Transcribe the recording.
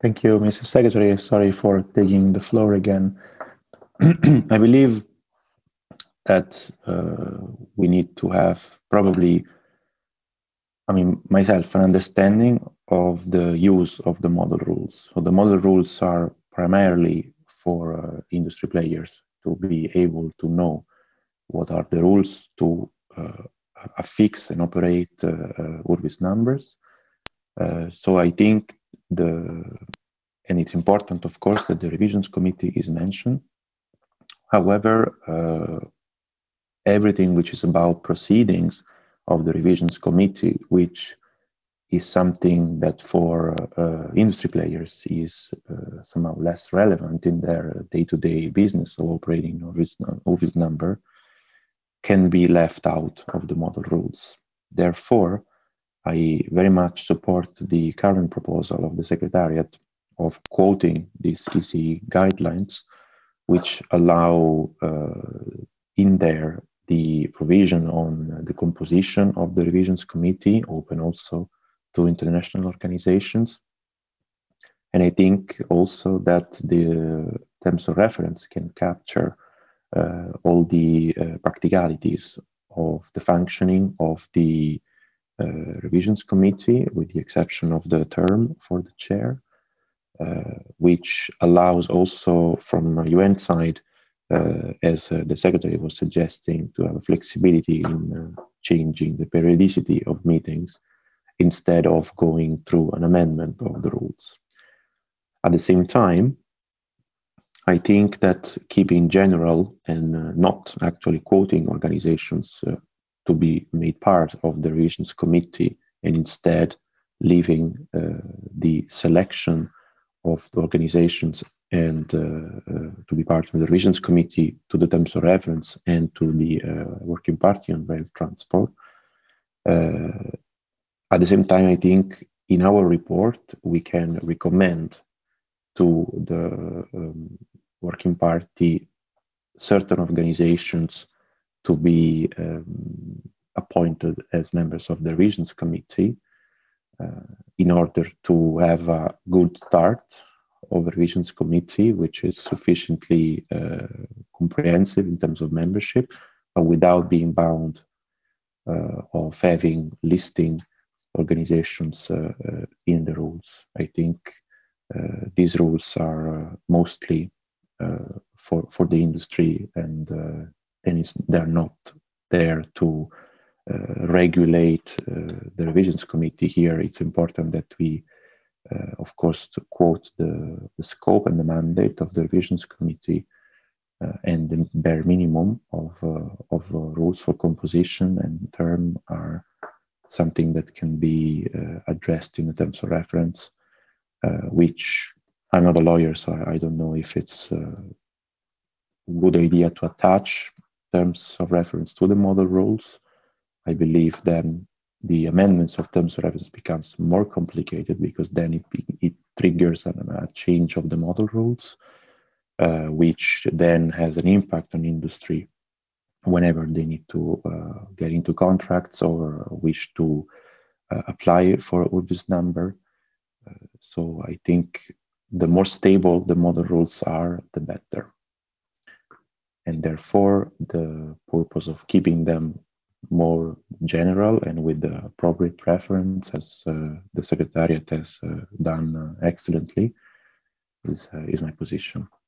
Thank you, Mr. Secretary. Sorry for taking the floor again. I believe that we need to have probably, myself, an understanding of the use of the model rules. So the model rules are primarily for industry players to be able to know what are the rules to affix and operate Urbis numbers. So I think and it's important, of course, that the revisions committee is mentioned. However, everything which is about proceedings of the revisions committee, which is something that for industry players is somehow less relevant in their day-to-day business of operating Urbis number, can be left out of the model rules. Therefore, I very much support the current proposal of the Secretariat of quoting these EC guidelines, which allow in there the provision on the composition of the revisions committee, open also to international organizations. And I think also that the terms of reference can capture all the practicalities of the functioning of the revisions committee, with the exception of the term for the chair, which allows also from a UN side, as the secretary was suggesting, to have a flexibility in changing the periodicity of meetings instead of going through an amendment of the rules. At the same time, I think that keeping general and not actually quoting organizations to be made part of the revisions committee, and instead leaving the selection of the organizations and to be part of the revisions committee to the terms of reference and to the working party on rail transport. At the same time, I think in our report we can recommend to the working party certain organizations to be appointed as members of the revisions committee in order to have a good start of the revisions committee, which is sufficiently comprehensive in terms of membership, but without being bound of having listing organizations in the rules. I think these rules are mostly for the industry, and they're not there to regulate the revisions committee. Here it's important that we of course to quote the scope and the mandate of the revisions committee and the bare minimum of rules for composition and term are something that can be addressed in the terms of reference, which I'm not a lawyer, so I don't know if it's a good idea to attach terms of reference to the model rules. I believe then the amendments of terms of reference becomes more complicated, because then it triggers a change of the model rules, which then has an impact on industry whenever they need to get into contracts or wish to apply for Urbis number. So I think the more stable the model rules are, the better. And therefore, the purpose of keeping them more general and with the appropriate reference, as the Secretariat has done excellently, is my position.